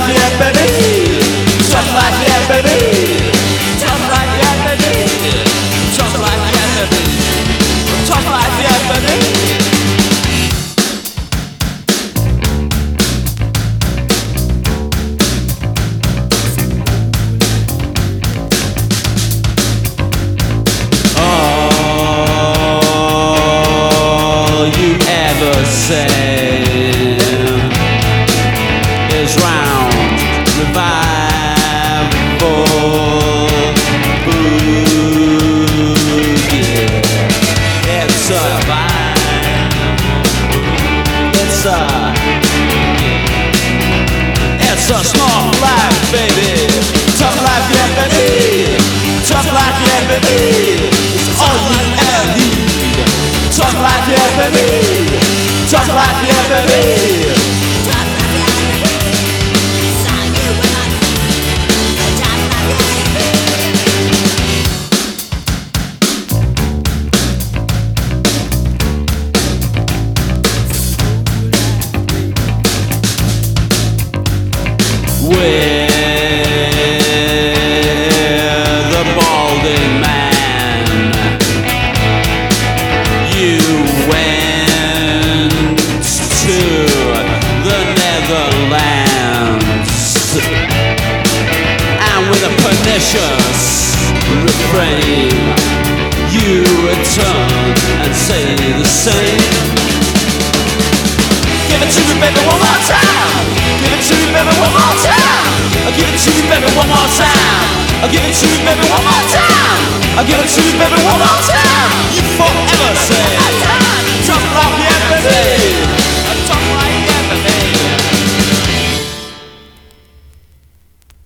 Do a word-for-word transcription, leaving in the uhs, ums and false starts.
life, yeah, baby. Tough life, yeah, baby. Tough life, yeah, baby. Tough life, yeah, baby. Tough life, yeah, baby. Say is round revival boogie. It's a vibe. It's a It's a small life, baby. Tough life, yeah, baby. Tough life, yeah, baby. It's all you ever need. Tough life, yeah, baby. Tough life, yeah, baby. Tough life, yeah, baby. Saw you when I tough life, yeah, baby. With the balding man, you went to the Netherlands, and with a pernicious refrain you return and say the same. Give it to me, baby, one more time. Give it to me, baby, one more time. I'll give it to you, baby, one more time. I'll give it to you, baby, one more time. I'll give it to you, baby, one more time. You forever say